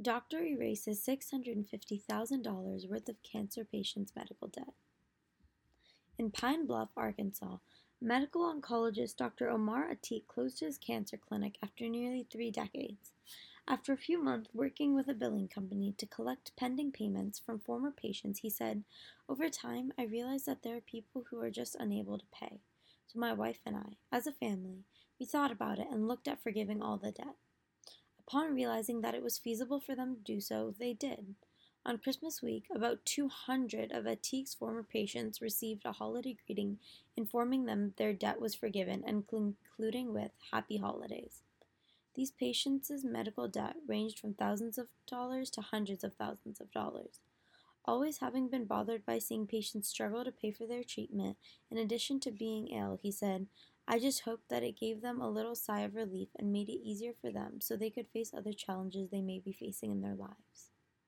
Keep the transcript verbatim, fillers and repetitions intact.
Doctor erases six hundred fifty thousand dollars worth of cancer patients' medical debt. In Pine Bluff, Arkansas, medical oncologist Doctor Omar Atiq closed his cancer clinic after nearly three decades. After a few months working with a billing company to collect pending payments from former patients, he said, "Over time, I realized that there are people who are just unable to pay. So my wife and I, as a family, we thought about it and looked at forgiving all the debt. Upon realizing that it was feasible for them to do so, they did. On Christmas week, about two hundred of Atiq's former patients received a holiday greeting informing them their debt was forgiven and concluding with Happy Holidays. These patients' medical debt ranged from thousands of dollars to hundreds of thousands of dollars. Always having been bothered by seeing patients struggle to pay for their treatment, in addition to being ill, he said, I just hoped that it gave them a little sigh of relief and made it easier for them so they could face other challenges they may be facing in their lives."